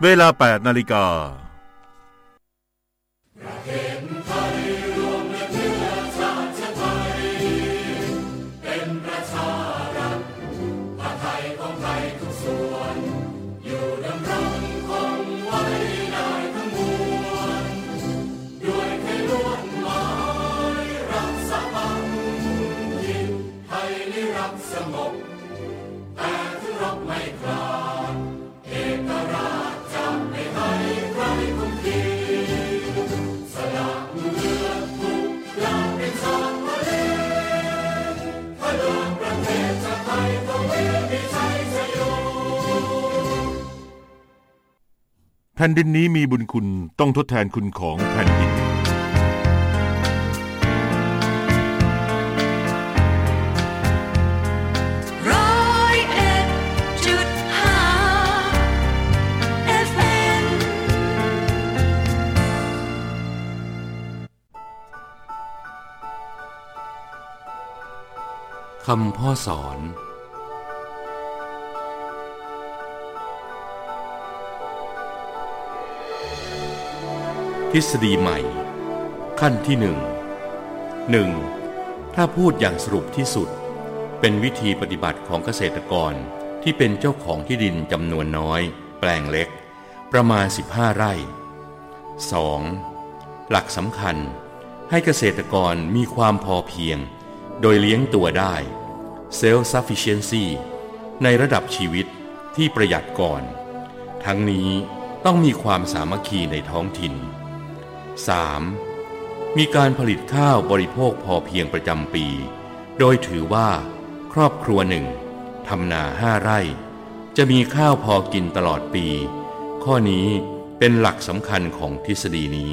เวลา 8:00 น.แผ่นดินนี้มีบุญคุณต้องทดแทนคุณของแผ่นดินคำพ่อสอนทฤษฎีใหม่ขั้นที่1ถ้าพูดอย่างสรุปที่สุดเป็นวิธีปฏิบัติของเกษตรกรที่เป็นเจ้าของที่ดินจำนวนน้อยแปลงเล็กประมาณ15 ไร่ 2. หลักสำคัญให้เกษตรกรมีความพอเพียงโดยเลี้ยงตัวได้ self-sufficiency ในระดับชีวิตที่ประหยัดก่อนทั้งนี้ต้องมีความสามัคคีในท้องถิ่น 3. มีการผลิตข้าวบริโภคพอเพียงประจำปีโดยถือว่าครอบครัวหนึ่งทำนา5 ไร่จะมีข้าวพอกินตลอดปีข้อนี้เป็นหลักสำคัญของทฤษฎีนี้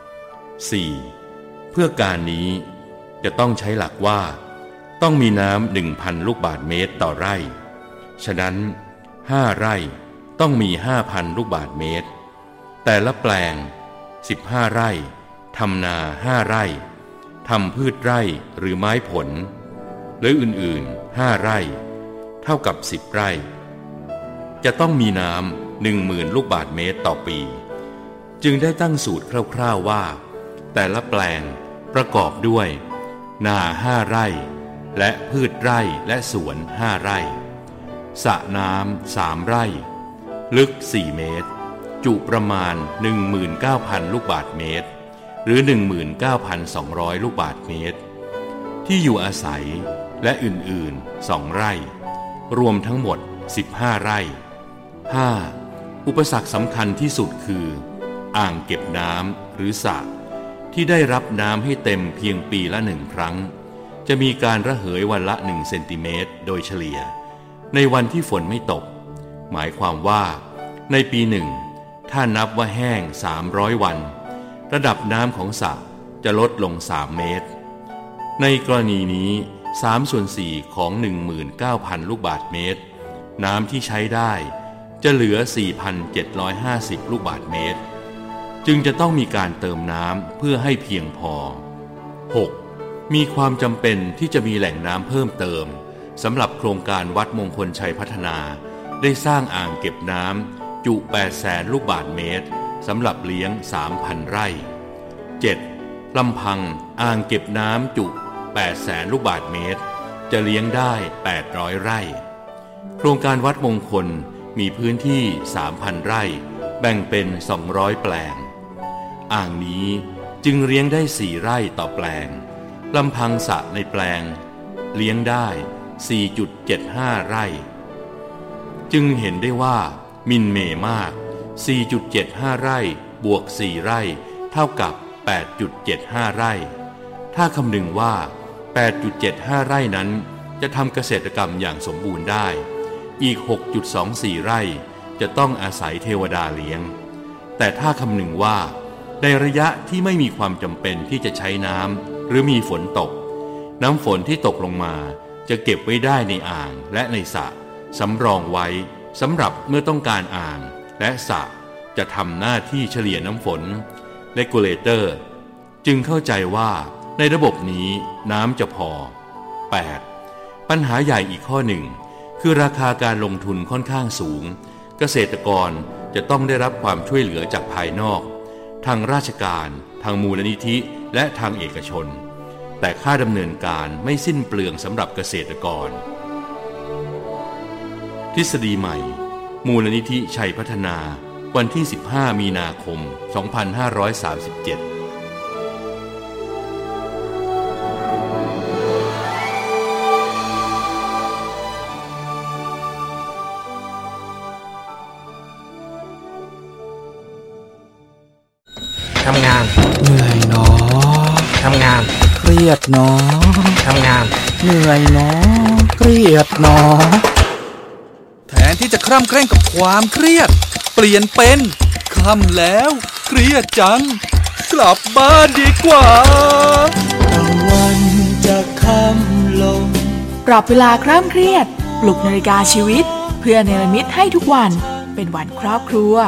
4. เพื่อการนี้จะต้องใช้หลักว่าต้องมีน้ำ 1,000 ลูกบาศก์เมตรต่อไร่ฉะนั้น5 ไร่ต้องมี 5,000 ลูกบาศก์เมตรแต่ละแปลง15 ไร่ทำนา5 ไร่ทำพืชไร่หรือไม้ผลหรืออื่นๆ5 ไร่เท่ากับ10 ไร่จะต้องมีน้ำ 10,000 ลูกบาศก์เมตรต่อปีจึงได้ตั้งสูตรคร่าวๆว่าแต่ละแปลงประกอบด้วยนา5 ไร่และพืชไร่และสวน5 ไร่สระน้ำ3 ไร่ลึก4 เมตรจุประมาณ 19,000 ลูกบาศก์เมตรหรือ 19,200 ลูกบาศก์เมตรที่อยู่อาศัยและอื่นๆ2 ไร่รวมทั้งหมด15 ไร่ 5. อุปสรรคสำคัญที่สุดคืออ่างเก็บน้ำหรือสระที่ได้รับน้ำให้เต็มเพียงปีละ1 ครั้งจะมีการระเหยวันละ1 เซนติเมตรโดยเฉลี่ยในวันที่ฝนไม่ตกหมายความว่าในปีหนึ่งถ้านับว่าแห้ง300 วันระดับน้ำของสระจะลดลง3 เมตรในกรณีนี้3/4 ของ 19,000 ลูกบาศก์เมตรน้ำที่ใช้ได้จะเหลือ 4,750 ลูกบาศก์เมตรจึงจะต้องมีการเติมน้ำเพื่อให้เพียงพอ 6. มีความจำเป็นที่จะมีแหล่งน้ำเพิ่มเติมสำหรับโครงการวัดมงคลชัยพัฒนาได้สร้างอ่างเก็บน้ำจุ 800,000 ลูกบาศก์เมตรสำหรับเลี้ยง 3,000 ไร่ 7. ลำพังอ่างเก็บน้ำจุ 800,000 ลูกบาศก์เมตรจะเลี้ยงได้ 800 ไร่โครงการวัดมงคลมีพื้นที่ 3,000 ไร่แบ่งเป็น200 แปลงอ่างนี้จึงเลี้ยงได้4 ไร่ต่อแปลงลำพังสระในแปลงเลี้ยงได้ 4.75 ไร่จึงเห็นได้ว่ามินเมมาก 4.75 ไร่บวก4 ไร่เท่ากับ 8.75 ไร่ถ้าคำนึงว่า 8.75 ไร่นั้นจะทำเกษตรกรรมอย่างสมบูรณ์ได้อีก 6.24 ไร่จะต้องอาศัยเทวดาเลี้ยงแต่ถ้าคำนึงว่าในระยะที่ไม่มีความจำเป็นที่จะใช้น้ำหรือมีฝนตกน้ำฝนที่ตกลงมาจะเก็บไว้ได้ในอ่างและในสระสำรองไว้สำหรับเมื่อต้องการอ่างและสระจะทำหน้าที่เฉลี่ยน้ำฝน Regulator จึงเข้าใจว่าในระบบนี้น้ำจะพอ 8. ปัญหาใหญ่อีกข้อหนึ่งคือราคาการลงทุนค่อนข้างสูงเกษตรกรจะต้องได้รับความช่วยเหลือจากภายนอกทางราชการทางมูลนิธิและทางเอกชนแต่ค่าดำเนินการไม่สิ้นเปลืองสำหรับเกษตรกรทฤษฎีใหม่มูลนิธิชัยพัฒนาวันที่15 มีนาคม 2537 ทำงานเหนื่อยเนาะทำงานเครียดเนาะทำงานเหนื่อยเนาะเครียดเนาะแทนที่จะคร่ำเคร่งกับความเครียดเปลี่ยนเป็นค่ำแล้วเครียดจังกลับบ้านดีกว่าตะวันจะค่ำลงปรับเวลาคร่ำเครียดปลุกนาฬิกาชีวิตเพื่อเนรมิตให้ทุกวันเป็นวันครอบครัว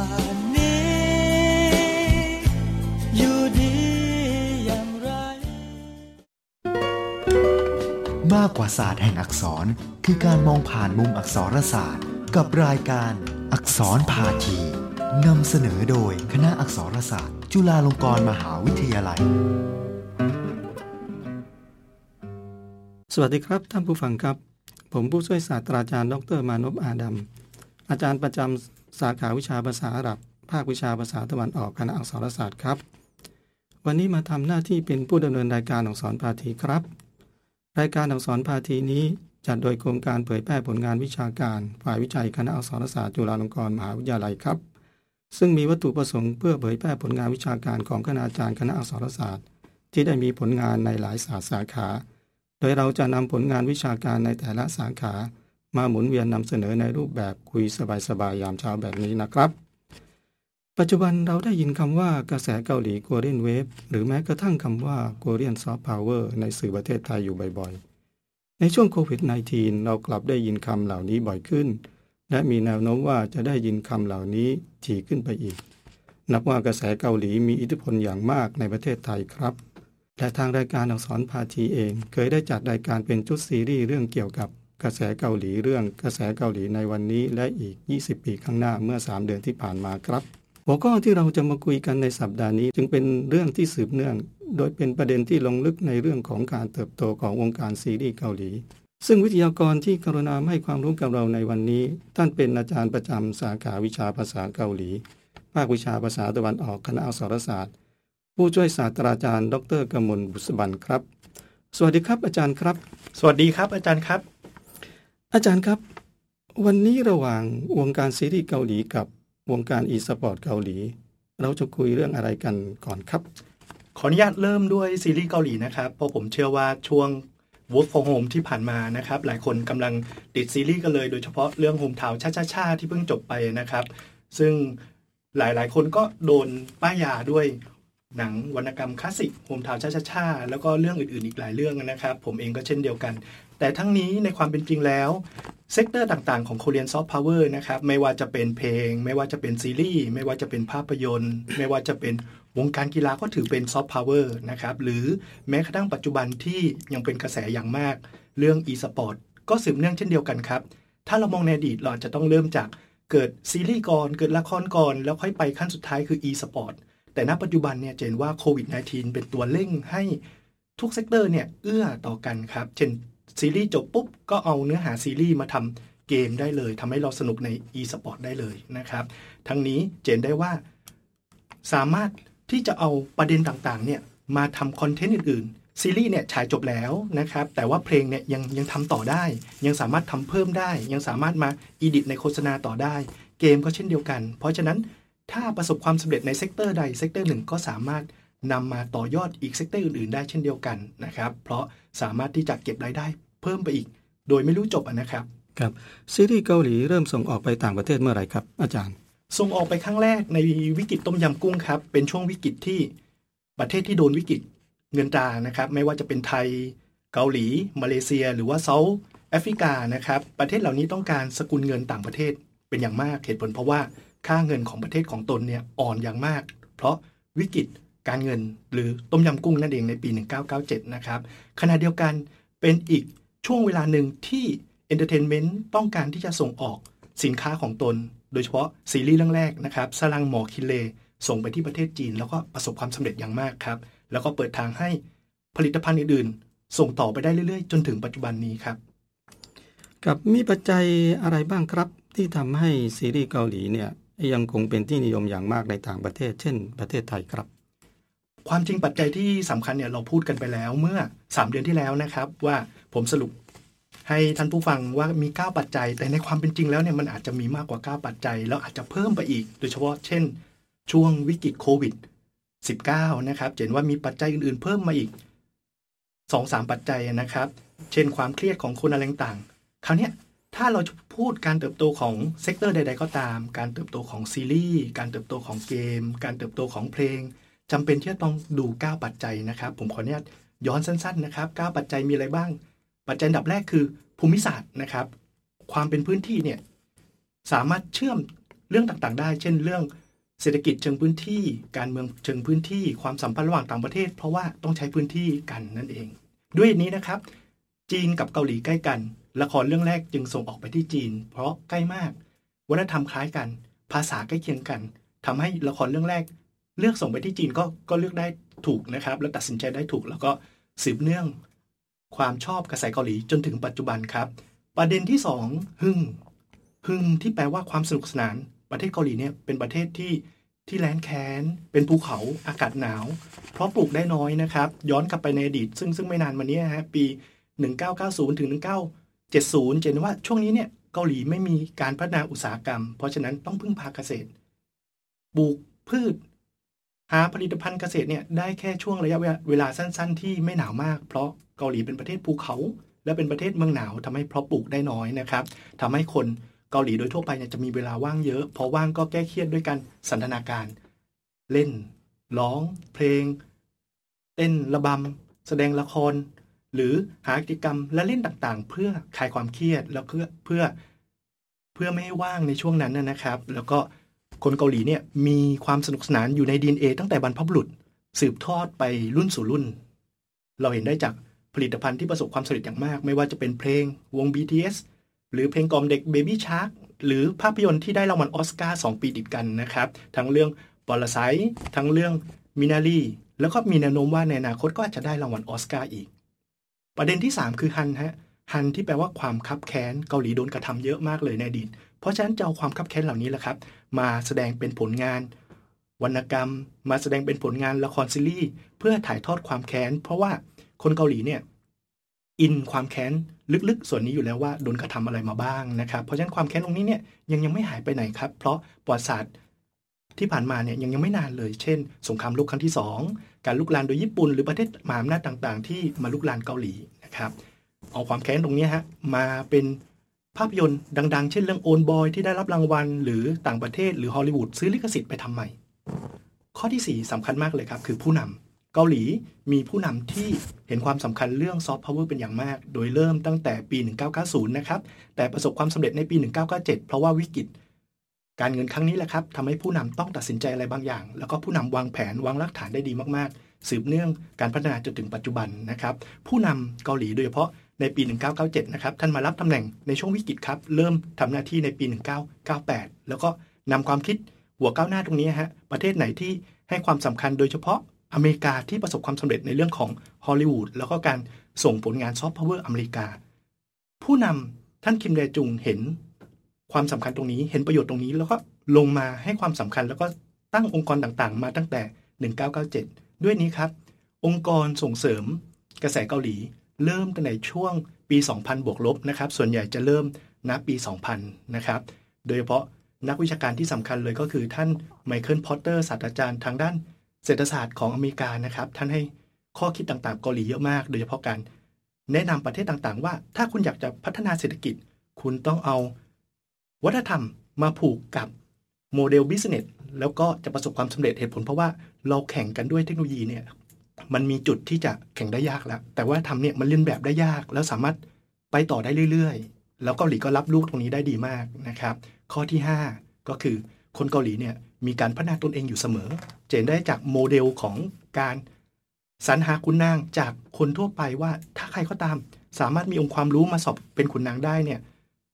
มากกว่าศาสตร์แห่งอักษรคือการมองผ่านมุมอักษรศาสตร์กับรายการอักษรพาทีนำเสนอโดยคณะอักษรศาสตร์จุฬาลงกรณ์มหาวิทยาลัยสวัสดีครับท่านผู้ฟังครับผมผู้ช่วยศาสตราจารย์ดร.มานพ อาดัมอาจารย์ประจำสาขาวิชาภาษาอาหรับภาควิชาภาษาตะวันออกคณะอักษรศาสตร์ครับวันนี้มาทำหน้าที่เป็นผู้ดำเนินรายการอักษรพาทีครับรายการอักษรพาทีนี้จัดโดยโครงการเผยแพร่ผลงานวิชาการฝ่ายวิจัยคณะอักษรศาสตร์จุฬาลงกรณ์มหาวิทยาลัยครับซึ่งมีวัตถุประสงค์เพื่อเผยแพร่ผลงานวิชาการของคณาจารย์คณะอักษรศาสตร์ที่ได้มีผลงานในหลายศาสตร์สาขาโดยเราจะนำผลงานวิชาการในแต่ละสาขามาหมุนเวียนนำเสนอในรูปแบบคุยสบายๆยามเช้าแบบนี้นะครับปัจจุบันเราได้ยินคำว่ากระแสเกาหลี Korean Wave หรือแม้กระทั่งคำว่า Korean Soft Power ในสื่อประเทศไทยอยู่บ่อยๆในช่วงโควิด -19 เรากลับได้ยินคำเหล่านี้บ่อยขึ้นและมีแนวโน้มว่าจะได้ยินคำเหล่านี้ถี่ขึ้นไปอีกนับว่ากระแสเกาหลีมีอิทธิพลอย่างมากในประเทศไทยครับและทางรายการอักษรพาทีเองเคยได้จัดรายการเป็นชุดซีรีส์เรื่องเกี่ยวกับกระแสเกาหลีเรื่องกระแสเกาหลีในวันนี้และอีก20 ปีข้างหน้าเมื่อ3 เดือนที่ผ่านมาครับหัวข้อที่เราจะมาคุยกันในสัปดาห์นี้จึงเป็นเรื่องที่สืบเนื่องโดยเป็นประเด็นที่ลงลึกในเรื่องของการเติบโตของวงการซีรีส์เกาหลีซึ่งวิทยากรที่กรุณาให้ความรู้กับเราในวันนี้ท่านเป็นอาจารย์ประจำสาขาวิชาภาษาเกาหลีภาควิชาภาษาตะวันออกคณะอักษรศาสตร์ผู้ช่วยศาสตราจารย์ดร.กมลบุษบันครับสวัสดีครับอาจารย์ครับสวัสดีครับอาจารย์ครับอาจารย์ครับวันนี้ระหว่างวงการซีรีส์เกาหลีกับวงการอีสปอร์ตเกาหลีเราจะคุยเรื่องอะไรกันก่อนครับขออนุญาตเริ่มด้วยซีรีส์เกาหลีนะครับเพราะผมเชื่อว่าช่วง Work from Home ที่ผ่านมานะครับหลายคนกำลังติดซีรีส์กันเลยโดยเฉพาะเรื่อง Hometown ช่าๆที่เพิ่งจบไปนะครับซึ่งหลายๆคนก็โดนป้ายยาด้วยหนังวรรณกรรมคลาสสิก Hometown ช่าๆแล้วก็เรื่องอื่นๆอีกหลายเรื่องนะครับผมเองก็เช่นเดียวกันแต่ทั้งนี้ในความเป็นจริงแล้วเซกเตอร์ต่างๆของ Korean Soft Power นะครับไม่ว่าจะเป็นเพลงไม่ว่าจะเป็นซีรีส์ไม่ว่าจะเป็นภาพยนตร์ไม่ว่าจะเป็นวงการกีฬาก็ถือเป็น Soft Power นะครับหรือแม้กระทั่งปัจจุบันที่ยังเป็นกระแสอย่างมากเรื่อง e-sport ก็สืบเนื่องเช่นเดียวกันครับถ้าเรามองในอดีตเราจะต้องเริ่มจากเกิดซีรีส์ก่อนเกิดละครก่อนแล้วค่อยไปขั้นสุดท้ายคือ e-sport แต่ณปัจจุบันเนี่ยเห็นว่าโควิด -19 เป็นตัวเร่งให้ทุกเซกเตอร์เนี่ยเอื้อต่อกันครับเช่นซีรีส์จบปุ๊บก็เอาเนื้อหาซีรีส์มาทำเกมได้เลยทำให้เราสนุกใน e-sport ได้เลยนะครับทั้งนี้เห็นได้ว่าสามารถที่จะเอาประเด็นต่างๆเนี่ยมาทำคอนเทนต์อื่นๆซีรีส์เนี่ยฉายจบแล้วนะครับแต่ว่าเพลงเนี่ยยังทำต่อได้ยังสามารถทำเพิ่มได้ยังสามารถมาอีดิทในโฆษณาต่อได้เกมก็เช่นเดียวกันเพราะฉะนั้นถ้าประสบความสำเร็จในเซกเตอร์ใดเซกเตอร์หนึ่งก็สามารถนำมาต่อยอดอีกเซกเตอร์อื่นๆได้เช่นเดียวกันนะครับเพราะสามารถที่จะเก็บรายได้เพิ่มไปอีกโดยไม่รู้จบนะครับครับซีรีส์เกาหลีเริ่มส่งออกไปต่างประเทศเมื่อไหร่ครับอาจารย์ส่งออกไปครั้งแรกในวิกฤตต้มยำกุ้งครับเป็นช่วงวิกฤตที่ประเทศที่โดนวิกฤตเงินตรานะครับไม่ว่าจะเป็นไทยเกาหลีมาเลเซียหรือว่าเซาท์แอฟริกานะครับประเทศเหล่านี้ต้องการสกุลเงินต่างประเทศเป็นอย่างมากเหตุผลเพราะว่าค่าเงินของประเทศของตนเนี่ยอ่อนอย่างมากเพราะวิกฤตการเงินหรือต้มยำกุ้งนั่นเองในปี1997นะครับขณะเดียวกันเป็นอีกช่วงเวลาหนึ่งที่เอนเตอร์เทนเมนต์ต้องการที่จะส่งออกสินค้าของตนโดยเฉพาะซีรีส์เรื่องแรกนะครับสลังหมอคิเลส่งไปที่ประเทศจีนแล้วก็ประสบความสำเร็จอย่างมากครับแล้วก็เปิดทางให้ผลิตภัณฑ์อื่นๆส่งต่อไปได้เรื่อยๆจนถึงปัจจุบันนี้ครับกับมีปัจจัยอะไรบ้างครับที่ทำให้ซีรีส์เกาหลีเนี่ยยังคงเป็นที่นิยมอย่างมากในต่างประเทศเช่นประเทศไทยครับความจริงปัจจัยที่สำคัญเนี่ยเราพูดกันไปแล้วเมื่อ3เดือนที่แล้วนะครับว่าผมสรุปให้ท่านผู้ฟังว่ามี9ปัจจัยแต่ในความเป็นจริงแล้วเนี่ยมันอาจจะมีมากกว่า9ปัจจัยแล้วอาจจะเพิ่มไปอีกโดยเฉพาะเช่นช่วงวิกฤตโควิด19นะครับเห็นว่ามีปัจจัยอื่นๆเพิ่มมาอีก 2-3 ปัจจัยนะครับเช่นความเครียดของคนอะไรต่างๆคราวนี้ถ้าเราพูดการเติบโตของเซกเตอร์ใดๆก็ตามการเติบโตของซีรีส์การเติบโตของเกมการเติบโตของเพลงจำเป็นที่จะต้องดู9ปัจจัยนะครับผมขออนุญาตย้อนสั้นๆนะครับ9ปัจจัยมีอะไรบ้างปัจจัยอันดับแรกคือภูมิศาสตร์นะครับความเป็นพื้นที่เนี่ยสามารถเชื่อมเรื่องต่างๆได้เช่นเรื่องเศรษฐกิจเชิงพื้นที่การเมืองเชิงพื้นที่ความสัมพันธ์ระหว่างต่างประเทศเพราะว่าต้องใช้พื้นที่กันนั่นเองด้วยนี้นะครับจีนกับเกาหลีใกล้กันละครเรื่องแรกจึงส่งออกไปที่จีนเพราะใกล้มากวัฒนธรรมคล้ายกันภาษาใกล้เคียงกันทำให้ละครเรื่องแรกเลือกส่งไปที่จีนก็เลือกได้ถูกนะครับและตัดสินใจได้ถูกแล้วก็สืบเนื่องความชอบกระแสเกาหลีจนถึงปัจจุบันครับประเด็นที่2ฮึ่งที่แปลว่าความสนุกสนานประเทศเกาหลีเนี่ยเป็นประเทศที่แล้นแค้นเป็นภูเขาอากาศหนาวเพราะปลูกได้น้อยนะครับย้อนกลับไปในอดีตซึ่งไม่นานมานี้ฮะปี1990ถึง1970เห็นว่าช่วงนี้เนี่ยเกาหลีไม่มีการพัฒนาอุตสาหกรรมเพราะฉะนั้นต้องพึ่งพาเกษตรปลูกพืชหาผลิตภัณฑ์เกษตรเนี่ยได้แค่ช่วงระยะเวลาสั้นๆที่ไม่หนาวมากเพราะเกาหลีเป็นประเทศภูเขาและเป็นประเทศเมืองหนาวทำให้เพราะปลูกได้น้อยนะครับทำให้คนเกาหลีโดยทั่วไปเนี่ยจะมีเวลาว่างเยอะพอว่างก็แก้เครียดด้วยการสันทนาการเล่นร้องเพลงเต้นระบำแสดงละครหรือหากิจกรรมและเล่นต่างๆเพื่อคลายความเครียดแล้วเพื่อไม่ให้ว่างในช่วงนั้นนะครับแล้วก็คนเกาหลีเนี่ยมีความสนุกสนานอยู่ใน DNA ตั้งแต่บรรพบุรุษสืบทอดไปรุ่นสู่รุ่นเราเห็นได้จากผลิตภัณฑ์ที่ประสบความสำเร็จอย่างมากไม่ว่าจะเป็นเพลงวง BTS หรือเพลงกล่อมเด็ก Baby Shark หรือภาพยนตร์ที่ได้รางวัลออสการ์2ปีติดกันนะครับทั้งเรื่องปรไซต์ทั้งเรื่องมินารีแล้วก็มีแนวโน้มว่าในอนาคตก็อาจจะได้รางวัลออสการ์อีกประเด็นที่3คือฮันที่แปลว่าความคับแค้นเกาหลีโดนกระทำเยอะมากเลยในอดีตเพราะฉะนั้นจะเอาความคับแค้นเหล่านี้แหละครับมาแสดงเป็นผลงานวรรณกรรมมาแสดงเป็นผลงานละครซีรีส์เพื่อถ่ายทอดความแค้นเพราะว่าคนเกาหลีเนี่ยอินความแค้นลึกๆส่วนนี้อยู่แล้วว่าโดนกระทำอะไรมาบ้างนะครับเพราะฉะนั้นความแค้นตรงนี้เนี่ยยังไม่หายไปไหนครับเพราะประวัติศาสตร์ที่ผ่านมาเนี่ยยังไม่นานเลยเช่นสงครามโลกครั้งที่2การลุกลานโดยญี่ปุ่นหรือประเทศมหาอำนาจต่างๆที่มาลุกลานเกาหลีนะครับเอาความแค้นตรงนี้ฮะมาเป็นภาพยนตร์ดังๆเช่นเรื่องโอนบอยที่ได้รับรางวัลหรือต่างประเทศหรือฮอลลีวูดซื้อลิขสิทธิ์ไปทำใหม่ข้อที่4สำคัญมากเลยครับคือผู้นำเกาหลีมีผู้นำที่เห็นความสำคัญเรื่องซอฟต์พาวเวอร์เป็นอย่างมากโดยเริ่มตั้งแต่ปี1990นะครับแต่ประสบความสำเร็จในปี1997เพราะว่าวิกฤตการเงินครั้งนี้แหละครับทำให้ผู้นำต้องตัดสินใจอะไรบางอย่างแล้วก็ผู้นำวางแผนวางรากฐานได้ดีมากๆสืบเนื่องการพัฒนาจนถึงปัจจุบันนะครับผู้นำเกาหลีโดยเฉพาะในปี1997นะครับท่านมารับตำแหน่งในช่วงวิกฤตครับเริ่มทำหน้าที่ในปี1998แล้วก็นำความคิดหัวก้าวหน้าตรงนี้ฮะประเทศไหนที่ให้ความสำคัญโดยเฉพาะอเมริกาที่ประสบความสำเร็จในเรื่องของฮอลลีวูดแล้วก็การส่งผลงานซอฟต์พาวเวอร์อเมริกาผู้นำท่านคิมเดจุงเห็นความสำคัญตรงนี้เห็นประโยชน์ตรงนี้แล้วก็ลงมาให้ความสำคัญแล้วก็ตั้งองค์กรต่างๆมาตั้งแต่1997ด้วยนี้ครับองค์กรส่งเสริมกระแสเกาหลีเริ่มตั้งแต่ช่วงปี2000บวกลบนะครับส่วนใหญ่จะเริ่มณปี2000นะครับโดยเฉพาะนักวิชาการที่สำคัญเลยก็คือท่านไมเคิลพอตเตอร์ศาสตราจารย์ทางด้านเศรษฐศาสตร์ของอเมริกานะครับท่านให้ข้อคิดต่างๆเกาหลีเยอะมากโดยเฉพาะการแนะนำประเทศต่างๆว่าถ้าคุณอยากจะพัฒนาเศรษฐกิจคุณต้องเอาวัฒนธรรมมาผูกกับโมเดลบิสเนสแล้วก็จะประสบความสำเร็จเหตุผลเพราะว่าเราแข่งกันด้วยเทคโนโลยีเนี่ยมันมีจุดที่จะแข่งได้ยากแล้วแต่ว่าทำเนี่ยมันเรียนแบบได้ยากแล้วสามารถไปต่อได้เรื่อยๆแล้วเกาหลีก็รับลูกตรงนี้ได้ดีมากนะครับข้อที่5ก็คือคนเกาหลีเนี่ยมีการพัฒนาตนเองอยู่เสมอเห็นได้จากโมเดลของการสรรหาขุนนางจากคนทั่วไปว่าถ้าใครก็ตามสามารถมีองค์ความรู้มาสอบเป็นขุนนางได้เนี่ย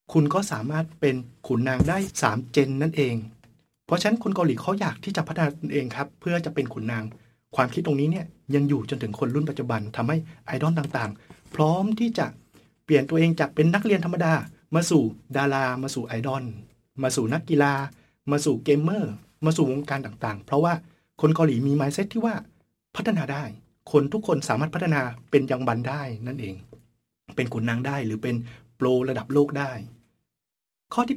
คุณก็สามารถเป็นขุนนางได้3เจนนั่นเองเพราะฉะนั้นคนเกาหลีเขาอยากที่จะพัฒนาตนเองครับเพื่อจะเป็นขุนนางความคิดตรงนี้เนี่ยยังอยู่จนถึงคนรุ่นปัจจุบันทำให้ไอดอลต่างๆพร้อมที่จะเปลี่ยนตัวเองจากเป็นนักเรียนธรรมดามาสู่ดารามาสู่ไอดอลมาสู่นักกีฬามาสู่เกมเมอร์มาสู่วงการต่างๆเพราะว่าคนเกาหลีมี mindset ที่ว่าพัฒนาได้คนทุกคนสามารถพัฒนาเป็นยังบันได้นั่นเองเป็นขุนนางได้หรือเป็นโปรระดับโลกได้ข้อที่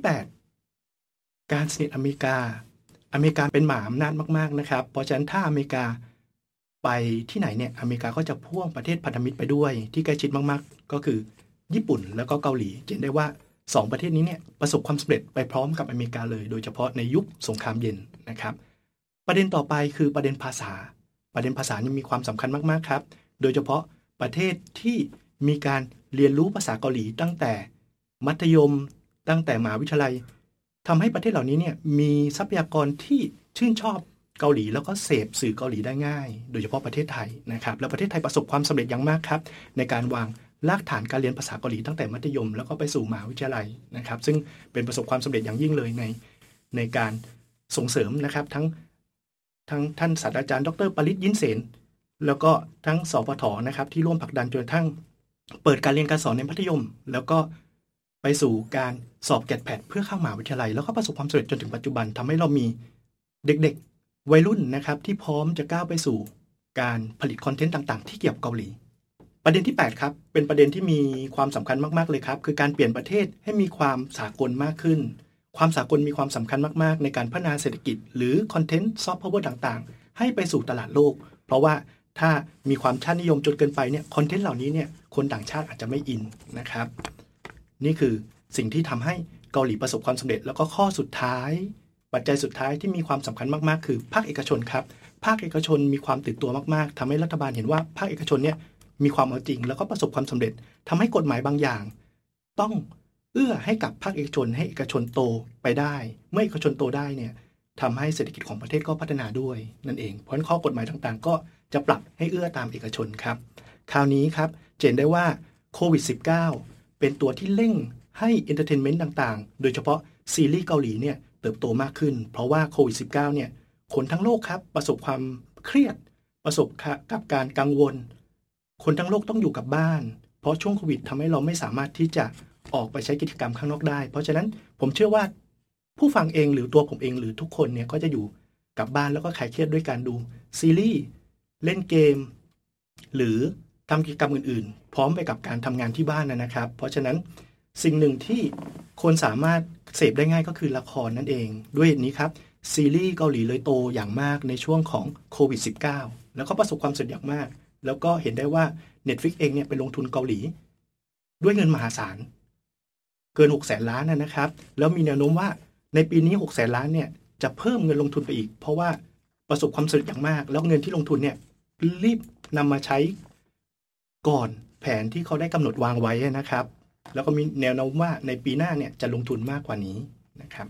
8การสนิทอเมริกาเป็นหมาอำนาจมากๆนะครับเพราะฉะนั้นถ้าอเมริกาไปที่ไหนเนี่ยอเมริกาก็จะพ่วงประเทศพันธมิตรไปด้วยที่ใกล้ชิดมากๆก็คือญี่ปุ่นแล้วก็เกาหลีเห็นได้ว่า2ประเทศนี้เนี่ยประสบความสำเร็จไปพร้อมกับอเมริกาเลยโดยเฉพาะในยุคสงครามเย็นนะครับประเด็นต่อไปคือประเด็นภาษานี่มีความสำคัญมากๆครับโดยเฉพาะประเทศที่มีการเรียนรู้ภาษาเกาหลีตั้งแต่มัธยมตั้งแต่มหาวิทยาลัยทำให้ประเทศเหล่านี้เนี่ยมีทรัพยากรที่ชื่นชอบเกาหลีแล้วก็เสพสื่อเกาหลีได้ง่ายโดยเฉพาะประเทศไทยนะครับและประเทศไทยประสบความสำเร็จอย่างมากครับในการวางรากฐานการเรียนภาษาเกาหลีตั้งแต่มัธยมแล้วก็ไปสู่มหาวิทยาลัยนะครับซึ่งเป็นประสบความสำเร็จอย่างยิ่งเลยในการส่งเสริมนะครับทั้งท่านศาสตราจารย์ดร.ปริศ ยิ้นเสนแล้วก็ทั้งสปท.นะครับที่ร่วมผลักดันจนกระทั่งเปิดการเรียนการสอนในมัธยมแล้วก็ไปสู่การสอบแกดแพดเพื่อเข้ามหาวิทยาลัยแล้วก็ประสบความสำเร็จจนถึงปัจจุบันทำให้เรามีเด็กๆวัยรุ่นนะครับที่พร้อมจะก้าวไปสู่การผลิตคอนเทนต์ต่างๆที่เกี่ยวกับเกาหลีประเด็นที่8ครับเป็นประเด็นที่มีความสำคัญมากๆเลยครับคือการเปลี่ยนประเทศให้มีความสากลมากขึ้นความสากลมีความสำคัญมากๆในการพัฒนาเศรษฐกิจหรือคอนเทนต์ซอฟต์พาวเวอร์ต่างๆให้ไปสู่ตลาดโลกเพราะว่าถ้ามีความชาตินิยมจนเกินไปเนี่ยคอนเทนต์เหล่านี้เนี่ยคนต่างชาติอาจจะไม่อินนะครับนี่คือสิ่งที่ทำให้เกาหลีประสบความสำเร็จแล้วก็ข้อสุดท้ายปัจจัยสุดท้ายที่มีความสำคัญมากๆคือภาคเอกชนครับภาคเอกชนมีความตื่นตัวมากๆทำให้รัฐบาลเห็นว่าภาคเอกชนเนี่ยมีความเอาจริงแล้วก็ประสบความสำเร็จทำให้กฎหมายบางอย่างต้องเอื้อให้กับภาคเอกชนให้เอกชนโตไปได้เมื่อเอกชนโตได้เนี่ยทำให้เศรษฐกิจของประเทศก็พัฒนาด้วยนั่นเองเพราะฉะนั้นข้อกฎหมายต่างๆก็จะปรับให้เอื้อตามเอกชนครับคราวนี้ครับเห็นได้ว่าโควิด -19 เป็นตัวที่เร่งให้เอนเตอร์เทนเมนต์ต่างๆโดยเฉพาะซีรีส์เกาหลีเนี่ยเติบโตมากขึ้นเพราะว่าโควิด -19 เนี่ยคนทั้งโลกครับประสบความเครียดประสบกับการกังวลคนทั้งโลกต้องอยู่กับบ้านเพราะช่วงโควิดทำให้เราไม่สามารถที่จะออกไปใช้กิจกรรมข้างนอกได้เพราะฉะนั้นผมเชื่อว่าผู้ฟังเองหรือตัวผมเองหรือทุกคนเนี่ยก็จะอยู่กับบ้านแล้วก็คลายเครียดด้วยการดูซีรีส์เล่นเกมหรือทำกิจกรรมอื่นๆพร้อมไปกับการทำงานที่บ้านนะครับเพราะฉะนั้นสิ่งหนึ่งที่คนสามารถเสพได้ง่ายก็คือละครนั่นเองด้วยเหตุนี้ครับซีรีส์เกาหลีเลยโตอย่างมากในช่วงของโควิด -19 แล้วก็ประสบความสำเร็จอย่างมากแล้วก็เห็นได้ว่า Netflix เองเนี่ยไปลงทุนเกาหลีด้วยเงินมหาศาลเกิน 600,000 ล้านนะครับแล้วมีแนวโน้มว่าในปีนี้ 600,000 ล้านเนี่ยจะเพิ่มเงินลงทุนไปอีกเพราะว่าประสบความสำเร็จอย่างมากแล้วเงินที่ลงทุนเนี่ยรีบนำมาใช้ก่อนแผนที่เขาได้กำหนดวางไว้นะครับแล้วก็มีแนวโน้มว่าในปีหน้าเนี่ยจะลงทุนมากกว่านี้นะครับ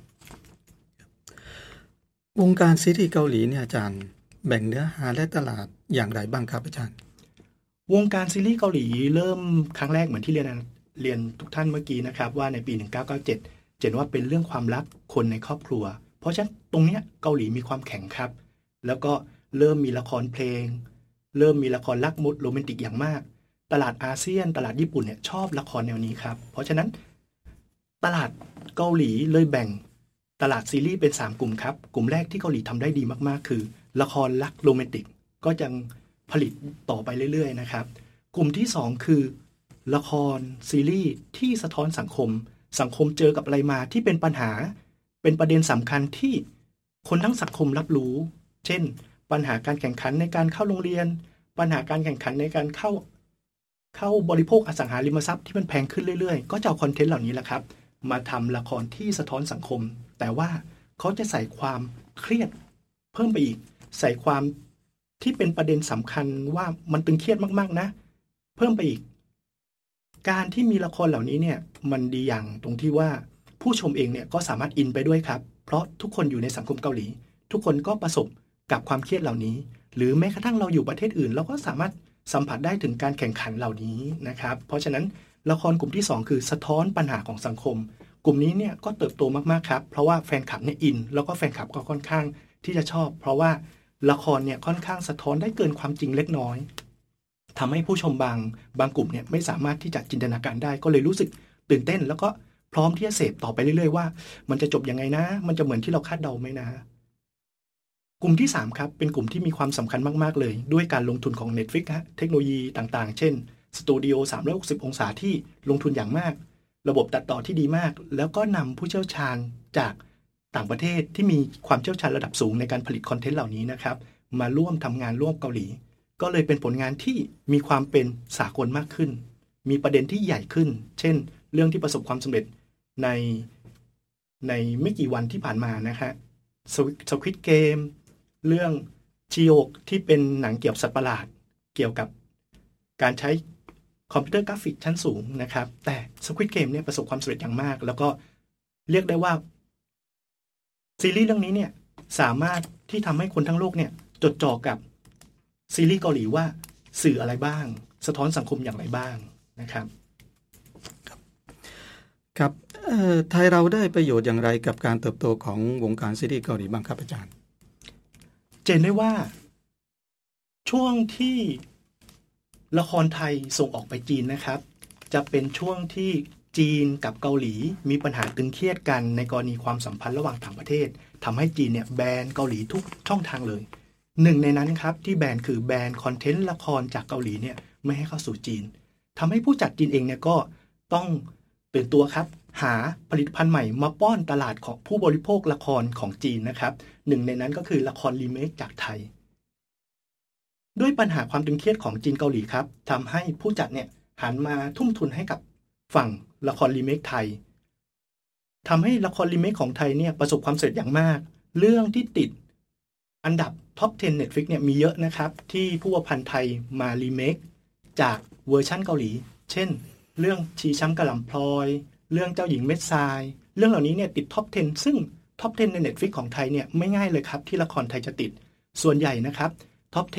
วงการซีรีส์เกาหลีเนี่ยอาจารย์แบ่งเนื้อหาและตลาดอย่างไรบ้างครับอาจารย์วงการซีรีส์เกาหลีเริ่มครั้งแรกเหมือนที่เรียนทุกท่านเมื่อกี้นะครับว่าในปี1997เห็นว่าเป็นเรื่องความรักคนในครอบครัวเพราะฉะนั้นตรงเนี้ยเกาหลีมีความแข็งครับแล้วก็เริ่มมีละครเพลงเริ่มมีละครรักมุดโรแมนติกอย่างมากตลาดอาเซียนตลาดญี่ปุ่นเนี่ยชอบละครแนวนี้ครับเพราะฉะนั้นตลาดเกาหลีเลยแบ่งตลาดซีรีส์เป็น3กลุ่มครับกลุ่มแรกที่เกาหลีทำได้ดีมากๆคือละครรักโรแมนติกก็ยังผลิตต่อไปเรื่อยๆนะครับกลุ่มที่2คือละครซีรีส์ที่สะท้อนสังคมเจอกับอะไรมาที่เป็นปัญหาเป็นประเด็นสำคัญที่คนทั้งสังคมรับรู้เช่นปัญหาการแข่งขันในการเข้าโรงเรียนปัญหาการแข่งขันในการเข้าบริโภคอสังหาริมทรัพย์ที่มันแพงขึ้นเรื่อยๆก็จะเอาคอนเทนต์เหล่านี้แหละครับมาทำละครที่สะท้อนสังคมแต่ว่าเขาจะใส่ความเครียดเพิ่มไปอีกใส่ความที่เป็นประเด็นสำคัญว่ามันตึงเครียดมากๆนะเพิ่มไปอีกการที่มีละครเหล่านี้เนี่ยมันดีอย่างตรงที่ว่าผู้ชมเองเนี่ยก็สามารถอินไปด้วยครับเพราะทุกคนอยู่ในสังคมเกาหลีทุกคนก็ประสบกับความเครียดเหล่านี้หรือแม้กระทั่งเราอยู่ประเทศอื่นเราก็สามารถสัมผัสได้ถึงการแข่งขันเหล่านี้นะครับเพราะฉะนั้นละครกลุ่มที่2คือสะท้อนปัญหาของสังคมกลุ่มนี้เนี่ยก็เติบโตมากๆครับเพราะว่าแฟนคลับเนี่ยอินแล้วก็แฟนคลับก็ค่อนข้างที่จะชอบเพราะว่าละครเนี่ยค่อนข้างสะท้อนได้เกินความจริงเล็กน้อยทำให้ผู้ชมบางกลุ่มเนี่ยไม่สามารถที่จะจินตนาการได้ก็เลยรู้สึกตื่นเต้นแล้วก็พร้อมที่จะเสพต่อไปเรื่อยๆว่ามันจะจบยังไงนะมันจะเหมือนที่เราคาดเดาไหมนะกลุ่มที่3ครับเป็นกลุ่มที่มีความสำคัญมากๆเลยด้วยการลงทุนของ Netflix เทคโนโลยีต่างๆเช่นสตูดิโอ360องศาที่ลงทุนอย่างมากระบบตัดต่อที่ดีมากแล้วก็นำผู้เชี่ยวชาญจากต่างประเทศที่มีความเชี่ยวชาญระดับสูงในการผลิตคอนเทนต์เหล่านี้นะครับมาร่วมทำงานร่วมเกาหลีก็เลยเป็นผลงานที่มีความเป็นสากลมากขึ้นมีประเด็นที่ใหญ่ขึ้นเช่นเรื่องที่ประสบความสำเร็จในไม่กี่วันที่ผ่านมานะฮะSquid Game เรื่องจิโอกที่เป็นหนังเกี่ยวกับสัตว์ประหลาดเกี่ยวกับการใช้คอมพิวเตอร์กราฟิกชั้นสูงนะครับแต่ Squid Game เนี่ยประสบความสำเร็จอย่างมากแล้วก็เรียกได้ว่าซีรีส์เรื่องนี้เนี่ยสามารถที่ทำให้คนทั้งโลกเนี่ยจดจ่อกับซีรีส์เกาหลีว่าสื่ออะไรบ้างสะท้อนสังคมอย่างไรบ้างนะครับครับไทยเราได้ประโยชน์อย่างไรกับการเติบโตของวงการซีรีส์เกาหลีบ้างครับอาจารย์เห็นได้ว่าช่วงที่ละครไทยส่งออกไปจีนนะครับจะเป็นช่วงที่จีนกับเกาหลีมีปัญหาตึงเครียดกันในกรณีความสัมพันธ์ระหว่างต่างประเทศทำให้จีนเนี่ยแบนเกาหลีทุกช่องทางเลยหนึ่งในนั้นครับที่แบนคือแบนคอนเทนต์ละครจากเกาหลีเนี่ยไม่ให้เข้าสู่จีนทำให้ผู้จัดจีนเองเนี่ยก็ต้องตื่นตัวครับหาผลิตภัณฑ์ใหม่มาป้อนตลาดของผู้บริโภคละครของจีนนะครับหนึ่งในนั้นก็คือละครรีเมคจากไทยด้วยปัญหาความตึงเครียดของจีนเกาหลีครับทำให้ผู้จัดเนี่ยหันมาทุ่มทุนให้กับฝั่งละครรีเมคไทยทำให้ละครรีเมคของไทยเนี่ยประสบความสำเร็จอย่างมากเรื่องที่ติดอันดับท็อป 10 Netflix เนี่ยมีเยอะนะครับที่ผู้ประพันธ์ไทยมารีเมคจากเวอร์ชั่นเกาหลีเช่นเรื่องชีช้ำกะหล่ำพลอยเรื่องเจ้าหญิงเม็ดทรายเรื่องเหล่านี้เนี่ยติดท็อป 10 ซึ่งท็อป 10 ใน Netflix ของไทยเนี่ยไม่ง่ายเลยครับที่ละครไทยจะติดส่วนใหญ่นะครับท็อป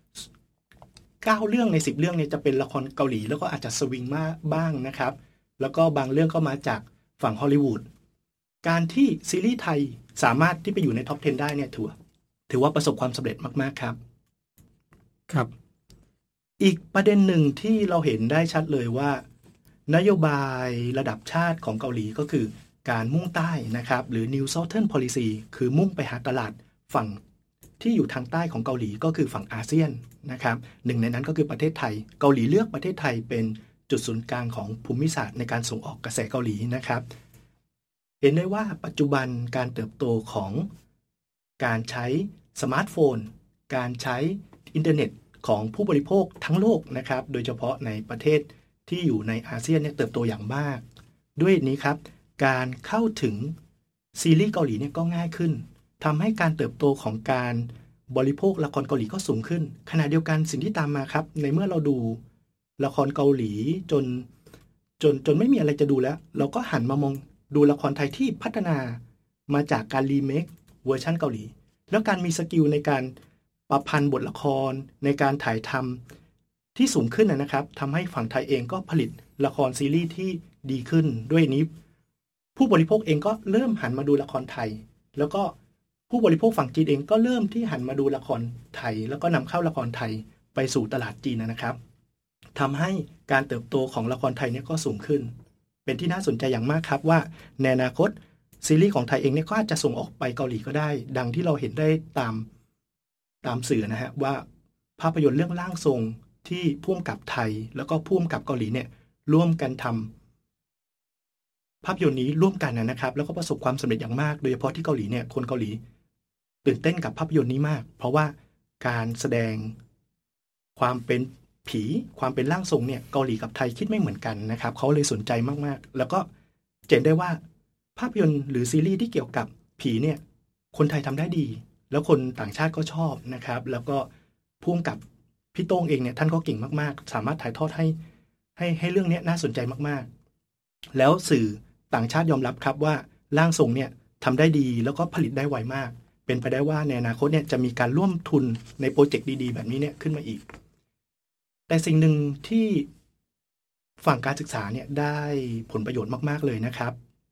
10 9 เรื่องใน 10 เรื่องเนี่ยจะเป็นละครเกาหลีแล้วก็อาจจะสวิงมากบ้างนะครับแล้วก็บางเรื่องก็มาจากฝั่งฮอลลีวูดการที่ซีรีส์ไทยสามารถที่ไปอยู่ในท็อป 10 ได้เนี่ยถือว่าประสบความสำเร็จมากๆครับครับอีกประเด็นหนึ่งที่เราเห็นได้ชัดเลยว่านโยบายระดับชาติของเกาหลีก็คือการมุ่งใต้นะครับหรือ New Southern Policy คือมุ่งไปหาตลาดฝั่งที่อยู่ทางใต้ของเกาหลีก็คือฝั่งอาเซียนนะครับหนึ่งในนั้นก็คือประเทศไทยเกาหลีเลือกประเทศไทยเป็นจุดศูนย์กลางของภูมิศาสตร์ในการส่งออกกระแสเกาหลีนะครับเห็นได้ว่าปัจจุบันการเติบโตของการใช้สมาร์ทโฟนการใช้อินเทอร์เน็ตของผู้บริโภคทั้งโลกนะครับโดยเฉพาะในประเทศที่อยู่ในอาเซียนเนี่ยเติบโตอย่างมากด้วยนี้ครับการเข้าถึงซีรีส์เกาหลีเนี่ยก็ง่ายขึ้นทำให้การเติบโตของการบริโภคละครเกาหลีก็สูงขึ้นขณะเดียวกันสิ่งที่ตามมาครับในเมื่อเราดูละครเกาหลีจนไม่มีอะไรจะดูแล้วเราก็หันมามองดูละครไทยที่พัฒนามาจากการรีเมคเวอร์ชันเกาหลีแล้วการมีสกิลในการประพันธ์บทละครในการถ่ายทำที่สูงขึ้นนะครับทำให้ฝั่งไทยเองก็ผลิตละครซีรีส์ที่ดีขึ้นด้วยนี้ผู้บริโภคเองก็เริ่มหันมาดูละครไทยแล้วก็ผู้บริโภคฝั่งจีนเองก็เริ่มที่หันมาดูละครไทยแล้วก็นำเข้าละครไทยไปสู่ตลาดจีนนะครับทำให้การเติบโตของละครไทยเนี่ยก็สูงขึ้นเป็นที่น่าสนใจอย่างมากครับว่าในอนาคตซีรีส์ของไทยเองเนี่ยก็อาจจะส่งออกไปเกาหลีก็ได้ดังที่เราเห็นได้ตามสื่อนะฮะว่าภาพยนตร์เรื่องร่างทรงที่พุ่มกับไทยแล้วก็พุ่มกับเกาหลีเนี่ยร่วมกันทำภาพยนตร์นี้ร่วมกันนะครับแล้วก็ประสบความสำเร็จอย่างมากโดยเฉพาะที่เกาหลีเนี่ยคนเกาหลีตื่นเต้นกับภาพยนตร์นี้มากเพราะว่าการแสดงความเป็นผีความเป็นร่างทรงเนี่ยเกาหลีกับไทยคิดไม่เหมือนกันนะครับเขาเลยสนใจมากๆแล้วก็เห็นได้ว่าภาพยนตร์หรือซีรีส์ที่เกี่ยวกับผีเนี่ยคนไทยทำได้ดีแล้วคนต่างชาติก็ชอบนะครับแล้วก็พุ่มกับพี่โต้งเองเนี่ยท่านก็เก่งมากๆสามารถถ่ายทอดให้เรื่องนี้น่าสนใจมากๆแล้วสื่อต่างชาติยอมรับครับว่าร่างทรงเนี่ยทำได้ดีแล้วก็ผลิตได้ไวมากเป็นไปได้ว่าในอนาคตเนี่ยจะมีการร่วมทุนในโปรเจกต์ดีๆแบบนี้เนี่ยขึ้นมาอีกแต่สิ่งหนึ่งที่ฝั่งการศึกษาเนี่ยได้ผลประโยชน์มากๆเลยนะครับ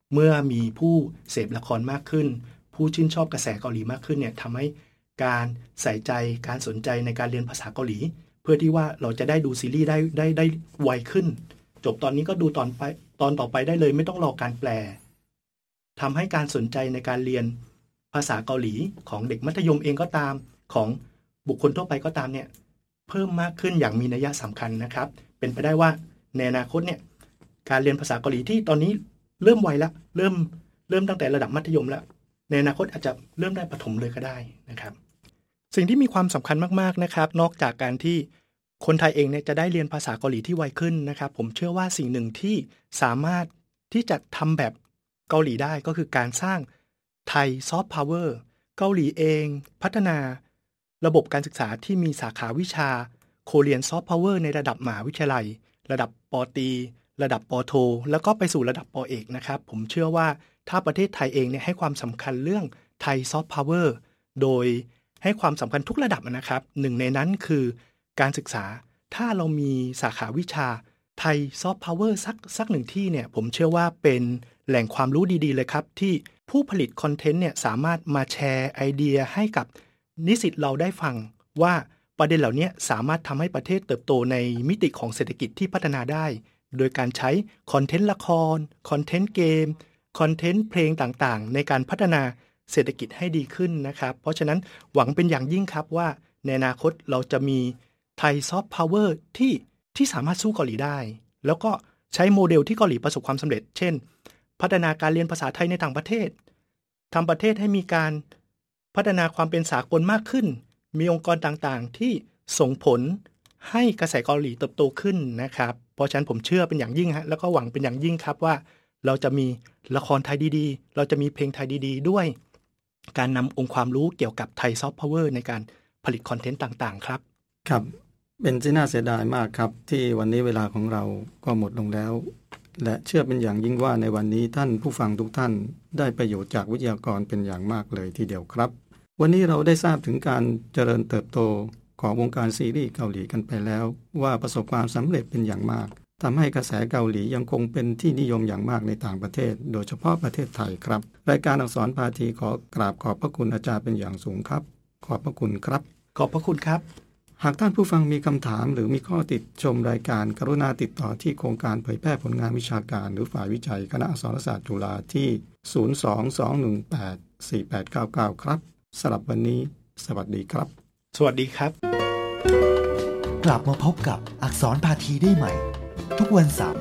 เมื่อมีผู้เสพละครมากขึ้นผู้ชื่นชอบกระแสเกาหลีมากขึ้นเนี่ยทำให้การใส่ใจการสนใจในการเรียนภาษาเกาหลีเพื่อที่ว่าเราจะได้ดูซีรีส์ได้ไวขึ้นจบตอนนี้ก็ดูตอนต่อไปได้เลยไม่ต้องรอการแปลทำให้การสนใจในการเรียนภาษาเกาหลีของเด็กมัธยมเองก็ตามของบุคคลทั่วไปก็ตามเนี่ยเพิ่มมากขึ้นอย่างมีนัยสำคัญนะครับเป็นไปได้ว่าในอนาคตเนี่ยการเรียนภาษาเกาหลีที่ตอนนี้เริ่มไวแล้วเริ่มตั้งแต่ระดับมัธยมแล้วในอนาคตอาจจะเริ่มได้ประถมเลยก็ได้นะครับสิ่งที่มีความสำคัญมากๆนะครับนอกจากการที่คนไทยเองเนี่ยจะได้เรียนภาษาเกาหลีที่ไวขึ้นนะครับผมเชื่อว่าสิ่งหนึ่งที่สามารถที่จะทำแบบเกาหลีได้ก็คือการสร้างไทยซอฟต์พาวเวอร์เกาหลีเองพัฒนาระบบการศึกษาที่มีสาขาวิชาโคเรียนซอฟต์พาวเวอร์ในระดับมหาวิทยาลัยระดับป.ตรีระดับป.โทแล้วก็ไปสู่ระดับป.เอกนะครับผมเชื่อว่าถ้าประเทศไทยเองเนี่ยให้ความสำคัญเรื่องไทยซอฟต์พาวเวอร์โดยให้ความสำคัญทุกระดับนะครับหนึ่งในนั้นคือการศึกษาถ้าเรามีสาขาวิชาไทยซอฟต์พาวเวอร์สักหนึ่งที่เนี่ยผมเชื่อว่าเป็นแหล่งความรู้ดีๆเลยครับที่ผู้ผลิตคอนเทนต์เนี่ยสามารถมาแชร์ไอเดียให้กับนิสิตเราได้ฟังว่าประเด็นเหล่านี้สามารถทำให้ประเทศเติบโตในมิติของเศรษฐกิจที่พัฒนาได้โดยการใช้คอนเทนต์ละครคอนเทนต์เกมคอนเทนต์เพลงต่างๆในการพัฒนาเศรษฐกิจให้ดีขึ้นนะครับเพราะฉะนั้นหวังเป็นอย่างยิ่งครับว่าในอนาคตเราจะมีไทยซอฟต์พาวเวอร์ที่สามารถสู้เกาหลีได้แล้วก็ใช้โมเดลที่เกาหลีประสบความสำเร็จเช่นพัฒนาการเรียนภาษาไทยในต่างประเทศทำประเทศให้มีการพัฒนาความเป็นสากลมากขึ้นมีองค์กรต่างๆที่ส่งผลให้กระแสเกาหลีเติบโตขึ้นนะครับเพราะฉะนั้นผมเชื่อเป็นอย่างยิ่งฮะแล้วก็หวังเป็นอย่างยิ่งครับว่าเราจะมีละครไทยดีๆเราจะมีเพลงไทยดีๆด้วยการนำองค์ความรู้เกี่ยวกับไทยซอฟต์พาวเวอร์ในการผลิตคอนเทนต์ต่างๆครับครับเป็นที่น่าเสียดายมากครับที่วันนี้เวลาของเราก็หมดลงแล้วและเชื่อเป็นอย่างยิ่งว่าในวันนี้ท่านผู้ฟังทุกท่านได้ประโยชน์จากวิทยากรเป็นอย่างมากเลยทีเดียวครับวันนี้เราได้ทราบถึงการเจริญเติบโตของวงการซีรีส์เกาหลีกันไปแล้วว่าประสบความสำเร็จเป็นอย่างมากทำให้กระแสเกาหลียังคงเป็นที่นิยมอย่างมากในต่างประเทศโดยเฉพาะประเทศไทยครับรายการอักษรภาคีขอกราบขอบพระคุณอาจารย์เป็นอย่างสูงครับขอบพระคุณครับขอบพระคุณครับหากท่านผู้ฟังมีคำถามหรือมีข้อติชมรายการกรุณาติดต่อที่โครงการเผยแพร่ผลงานวิชาการหรือฝ่ายวิจัยคณะอักษรศาสตร์จุฬาที่ 022184899 ครับสำหรับวันนี้สวัสดีครับสวัสดีครับกลับมาพบกับอักษรภาคีได้ใหม่ทุกวันเสาร์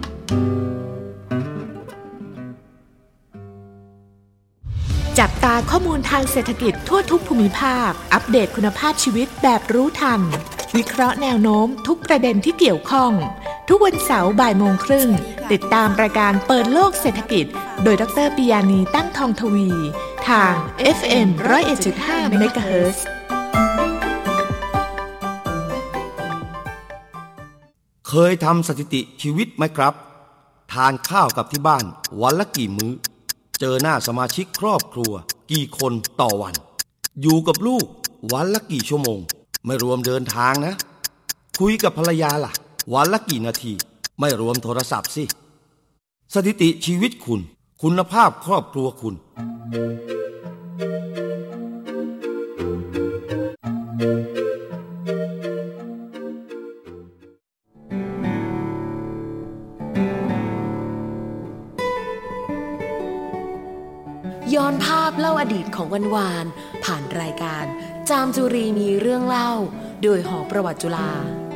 จับตาข้อมูลทางเศรษฐกิจทั่วทุกภูมิภาคอัปเดตคุณภาพชีวิตแบบรู้ทันวิเคราะห์แนวโน้มทุกประเด็นที่เกี่ยวข้องทุกวันเสาร์บ่ายโมงครึ่งติดตามรายการเปิดโลกเศรษฐกิจโดยดร.ปิยานีตั้งทองทวีทาง FM 101.5 MHz เคยทำสถิติชีวิตไหมครับทานข้าวกับที่บ้านวันละกี่มื้อเจอหน้าสมาชิกครอบครัวกี่คนต่อวันอยู่กับลูกวันละกี่ชั่วโมงไม่รวมเดินทางนะคุยกับภรรยาล่ะวันละกี่นาทีไม่รวมโทรศัพท์สิสถิติชีวิตคุณคุณภาพครอบครัวคุณย้อนภาพเล่าอดีตของวันวานผ่านรายการจามจุรีมีเรื่องเล่าโดยหอประวัติจุฬา